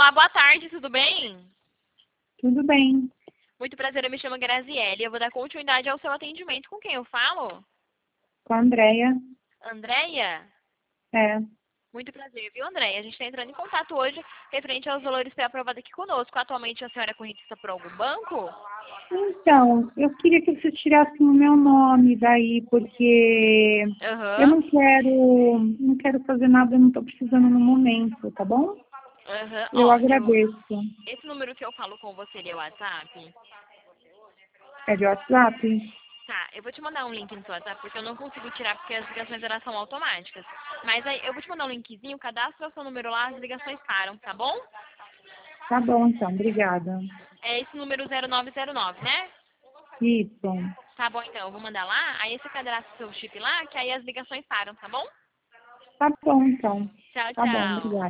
Olá, boa tarde, tudo bem? Tudo bem. Muito prazer, eu me chamo Graziele. Eu vou dar continuidade ao seu atendimento. Com quem eu falo? Com a Andrea. Andréia? É. Muito prazer, viu, Andréia? A gente está entrando em contato hoje referente aos valores pré-aprovados aqui conosco. Atualmente a senhora é correntista por algum banco? Então, eu queria que você tirasse o meu nome daí, porque eu Aham. não quero fazer nada, eu não estou precisando no momento, tá bom? Aham. Eu Ó, agradeço. esse número que eu falo com você, ele é o WhatsApp? É de WhatsApp? Tá, eu vou te mandar um link no seu WhatsApp, porque eu não consigo tirar, porque as ligações elas são automáticas. Mas aí eu vou te mandar um linkzinho, cadastra o seu número lá, as ligações param, tá bom? Tá bom, então. Obrigada. É esse número 0909, né? Isso. Tá bom, então, eu vou mandar lá, aí você cadastra o seu chip lá, que aí as ligações param, tá bom? Tá bom, então. Tchau, Tá bom, tchau. obrigada.